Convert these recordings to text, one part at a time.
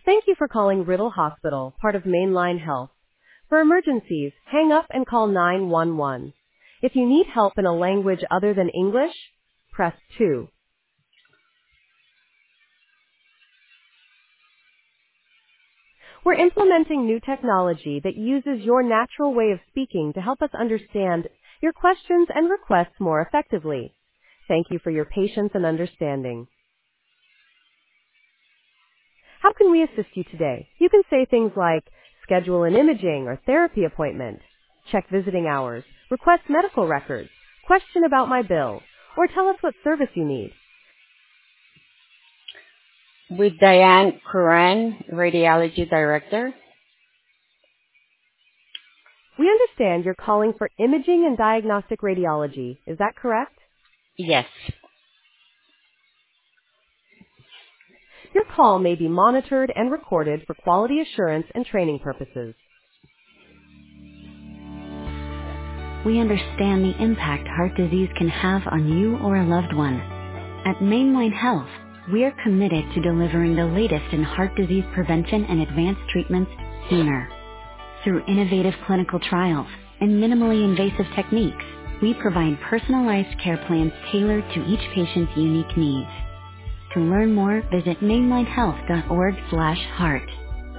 Thank you for calling Riddle Hospital, part of Mainline Health. For emergencies, hang up and call 911. If you need help in a language other than English, press 2. We're implementing new technology that uses your natural way of speaking to help us understand your questions and requests more effectively. Thank you for your patience and understanding. How can we assist you today? You can say things like, schedule an imaging or therapy appointment, check visiting hours, request medical records, question about my bill, or tell us what service you need. With Diane Curran, Radiology Director. We understand you're calling for imaging and diagnostic radiology. Is that correct? Yes. Your call may be monitored and recorded for quality assurance and training purposes. We understand the impact heart disease can have on you or a loved one. At Mainline Health, we are committed to delivering the latest in heart disease prevention and advanced treatments sooner. Through innovative clinical trials and minimally invasive techniques, we provide personalized care plans tailored to each patient's unique needs. To learn more, visit mainlinehealth.org/heart.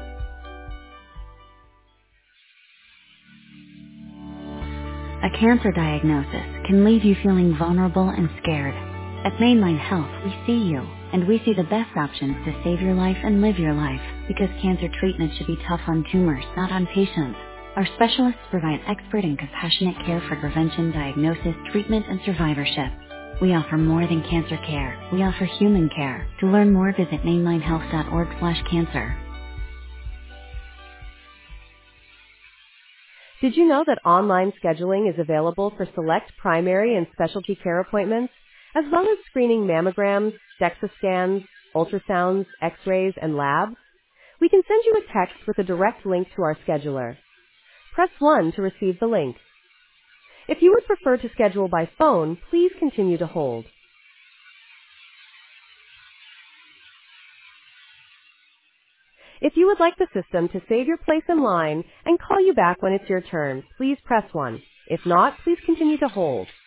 A cancer diagnosis can leave you feeling vulnerable and scared. At Mainline Health, we see you, and we see the best options to save your life and live your life, because cancer treatment should be tough on tumors, not on patients. Our specialists provide expert and compassionate care for prevention, diagnosis, treatment, and survivorship. We offer more than cancer care. We offer human care. To learn more, visit mainlinehealth.org/cancer. Did you know that online scheduling is available for select primary and specialty care appointments, as well as screening mammograms, DEXA scans, ultrasounds, x-rays, and labs? We can send you a text with a direct link to our scheduler. Press 1 to receive the link. If you would prefer to schedule by phone, please continue to hold. If you would like the system to save your place in line and call you back when it's your turn, please press 1. If not, please continue to hold.